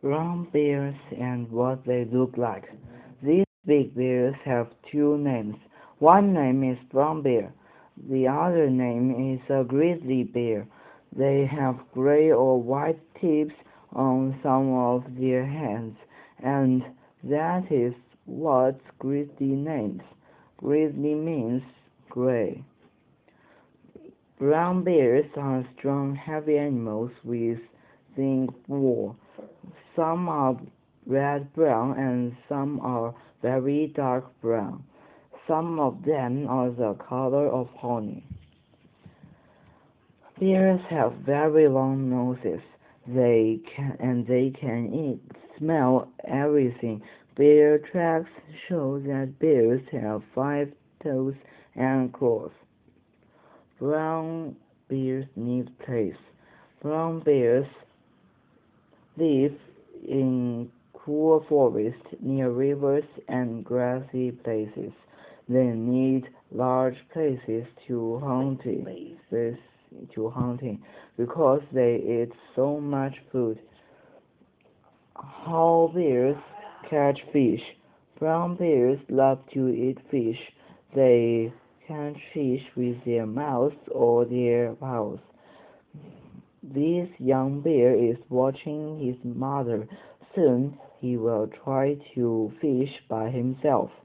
Brown bears and what they look like. These big bears have two names. One name is brown bear. The other name is a grizzly bear. They have gray or white tips on some of their heads, and that is what grizzly means. Grizzly means gray. Brown bears are strong, heavy animals with thin wool. Some are red-brown and some are very dark brown. Some of them are the color of honey. Bears have very long noses. They can smell everything. Bear tracks show that bears have 5 toes and claws. Brown bears need place. Brown bears live in cool forests near rivers and grassy places. They need large places to hunt in because they eat so much food. How bears catch fish. Brown bears love to eat fish. They catch fish with their mouths or their paws. This young bear is watching his mother. Soon he will try to fish by himself.